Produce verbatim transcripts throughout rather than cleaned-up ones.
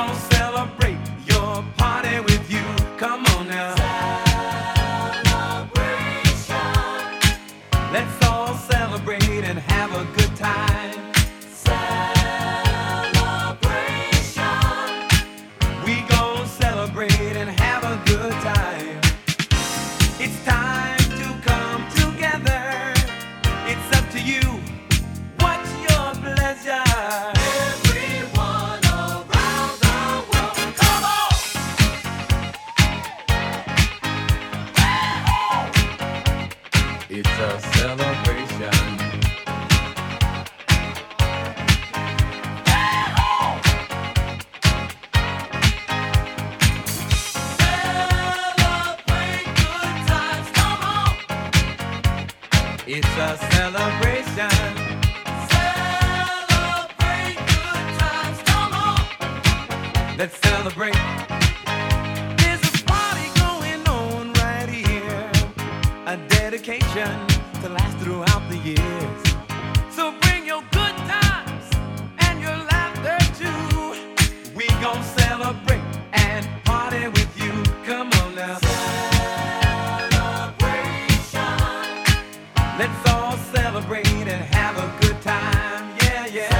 gon' celebrate your party with you. Come on now. Celebration. Let's all celebrate and have a good time. Celebration. We gon' celebrate and have a good time. It's time to come together. It's up to you. What's your pleasure? Everyone around the world, come on! It's a celebration. Celebrate good times, come on! It's a celebration. Celebrate good times, come on! Let's celebrate. There's a party going on right here. A dedication to last throughout the years. So bring your good times and your laughter too. We gon' celebrate and party with you. Come on now. Celebration. Let's all celebrate and have a good time. Yeah, yeah.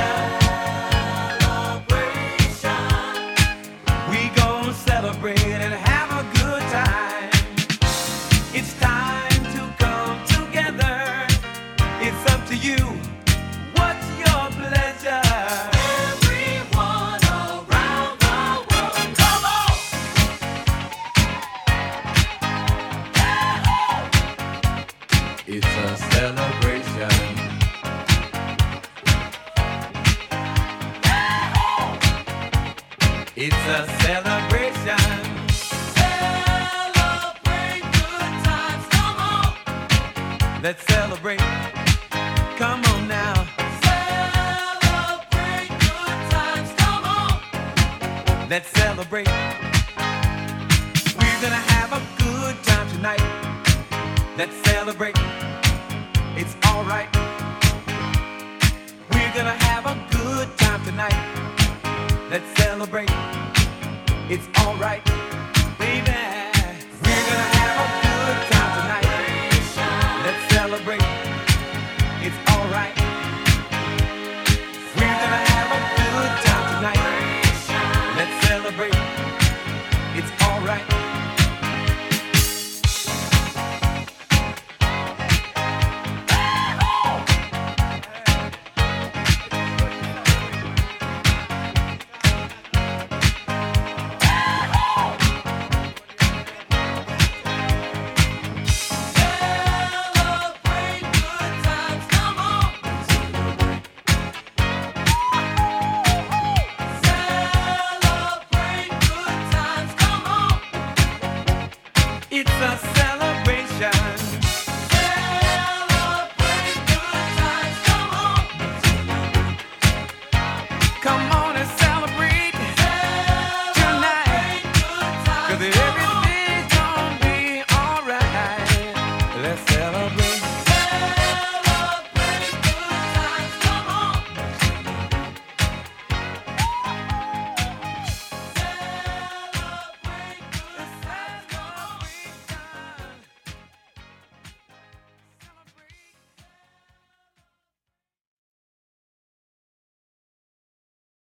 Celebration. We gon' celebrate and have a good time. It's time to come together. It's up to you. What's your pleasure? Everyone around the world, come on! It's a celebration. It's a celebration. Celebrate good times, come on! Let's celebrate. Come on now. Celebrate good times, come on! Let's celebrate. We're gonna have a good time tonight. Let's celebrate. It's alright. We're gonna have a good time tonight. Let's celebrate. It's alright.